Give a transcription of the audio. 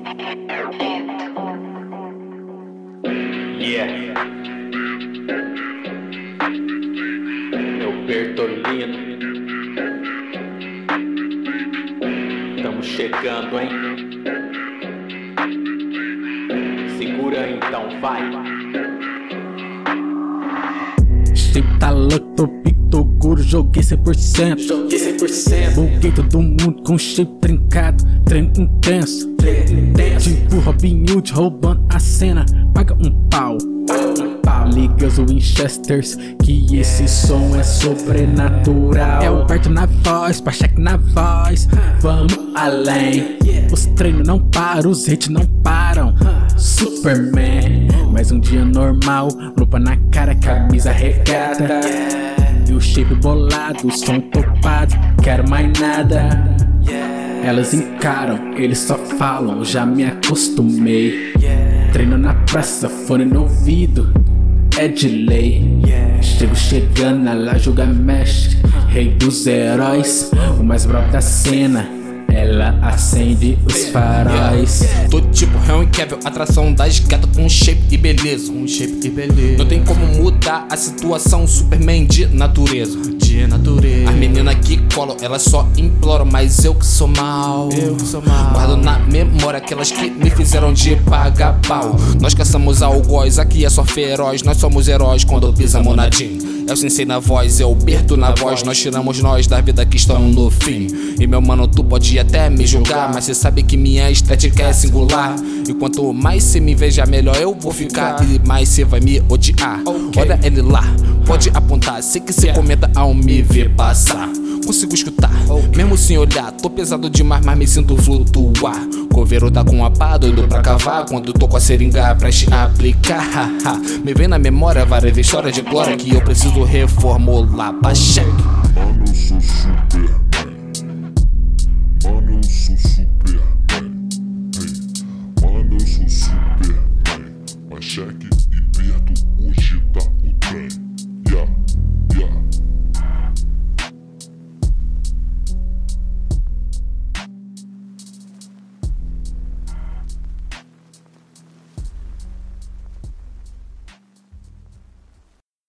Yeah. Meu Bertolino. Tamo chegando, hein? Segura então, vai. Shape tá louco, tô pico, guro, joguei 100%. Buguei todo mundo com shape trincado, treino intenso. Tipo Robin Hood roubando a cena, paga um pau. Liga os Winchesters, que esse som é sobrenatural. É o Berto na voz, Pacheco na voz, vamos além. Os treinos não param, os hits não param. Superman, mais um dia normal, lupa na cara, camisa regata. E o shape bolado, o som topado, quero mais nada. Elas encaram, eles só falam, já me acostumei. Treino na praça, fone no ouvido, é de lei. Chego chegando, ela joga mestre, rei dos heróis, o mais brabo da cena. Ela acende os faróis. Tô tipo Henry Cavill, atração das gatas com shape e beleza. Não tem como mudar a situação, Superman de natureza. As meninas que colam, elas só imploram, mas eu que sou mal. Guardo na memória aquelas que me fizeram de pagar pau. Nós caçamos algoz, aqui é só feroz. Nós somos heróis quando pisamos na jean. É o sensei na voz, é o Berto na voz. Nós tiramos nós da vida que estão no fim. E meu mano, tu pode até me julgar, mas cê sabe que minha estética é singular. E quanto mais cê me veja, melhor eu vou ficar. E mais cê vai me odiar. Olha ele lá, pode apontar. Sei que cê comenta ao me ver passar. Consigo escutar, mesmo sem olhar. Tô pesado demais, mas me sinto flutuar. Coveiro tá com a pá, doido pra cavar. Quando tô com a seringa pra te aplicar. Me vem na memória várias histórias de glória que eu preciso reformular. Pacheco.